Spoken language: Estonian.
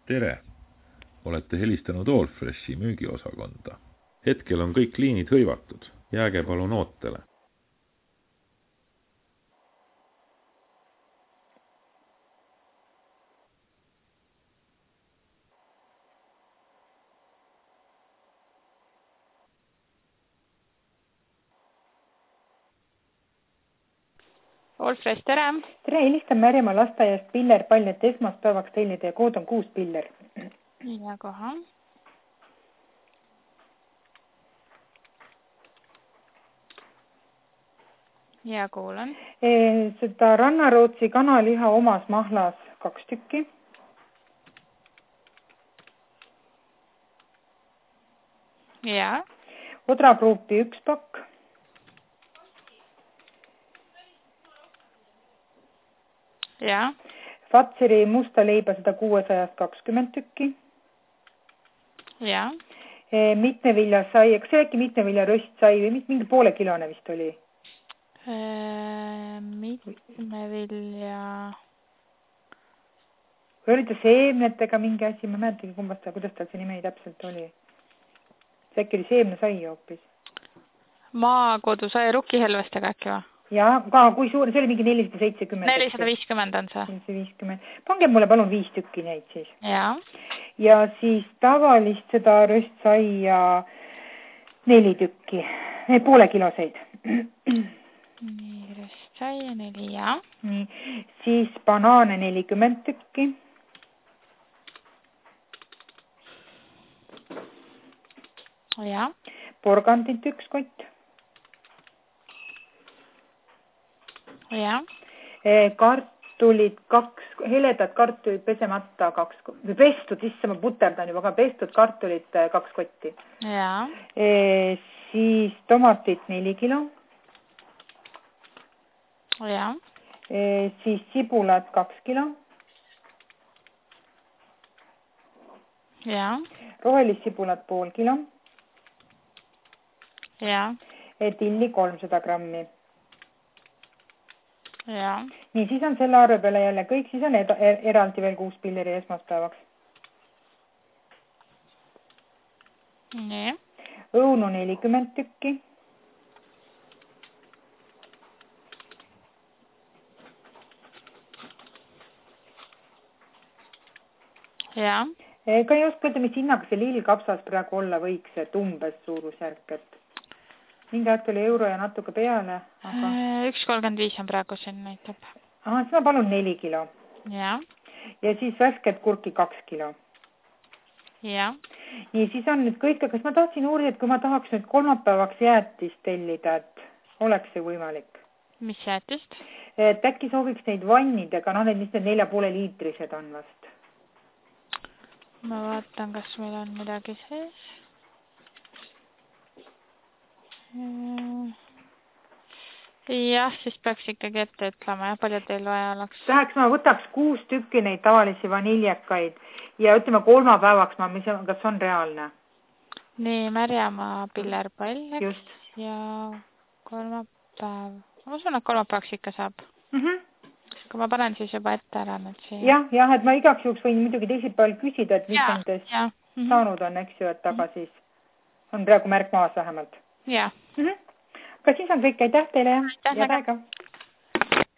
Tere! Olete helistanud Allfreshi müügiosakonda. Hetkel on kõik liinid hõivatud. Jääge palun ootele. Allfresh, tere! Tere, helistan Märjamaa lasteaiast Piller Pall, et esmaspäevaks tellida ja kood on 6 piller. Ja kohe. Ja kuulen. Seda Rannarootsi kanaliha omas mahlas 2 tükki. Ja. Odragruupi 1 pakk. Ja. Fatseri musta leiba 620 tükki. Ja. Mitmeviljasai, kas see äkki mitmevilja röstsai või mingi poole kilone vist oli? Mitmevilja... Või oli ta seemnetega mingi asi, ma mäletagi kumbast, kuidas tal see nimi täpselt oli. See äkki oli seemnesai hoopis. Maakodusai rukkihelvestega äkki või? Ja, kui suur, see oli mingi 470. 450 on see. 450. Pange mulle palun 5 tükki neid siis. Ja. Ja siis tavalist seda röstsai ja 4 tükki. Poole kiloseid. Nii, röstsai ja 4, ja. Nii, siis banaane 40 tükki. Ja. Porgandit 1 kott. Ja. Kartulid 2, heledat kartulid pesemata 2, või pestud, isse ma puterdan juba, aga pestud kartulid 2 kotti. Ja. Siis tomatit 4 kilo. Ja. Siis sibulat 2 kilo. Ja. Rohelist sibulat pool kilo. Ja. Tilli 300 grammi. Ja. Nii, siis on selle arve peale jälle kõik, siis on eraldi veel 6 pilleri esmaspäevaks. Nii. Õunu 40 tükki. Ja. Ka ei oska öelda, mis hinnaga see lillkapsas praegu olla võiks, et umbes suurusjärk, et mingi aeg tuli euro ja natuke peale, aga... 1,35 on praegu siin näitab. Aha, siis ma palun 4 kilo. Ja. Ja siis värsket kurki 2 kilo. Ja. Nii, siis on nüüd kõik, kas ma tahtsin uurida, et kui ma tahaks nüüd kolmapäevaks jäätist tellida, et oleks see võimalik? Mis jäätist? Et äkki sooviks neid vannidega, need mis need 4,5 liitrised on vast. Ma vaatan, kas meil on midagi sees. Jah, siis peaks ikkagi ette ütlema, ja palju teil vaja oleks. Tahaks, ma võtaks 6 tükki neid tavalisi vaniljakaid ja ütleme kolmapäevaks, kas on reaalne? Nii, Märjamaa Piller Pall, just. Ja kolmapäev. Ma usun, et kolmapäevaks ikka saab. Kui ma panen siis juba ette ära nüüd siia. Jah, et ma igaks juhuks võin muidugi teisipäeval küsida, et mis nendest saanud on, eks ju, et taga siis on praegu märk maas vähemalt. Ja. Kas siis on kõik, aitäh teile ja päega.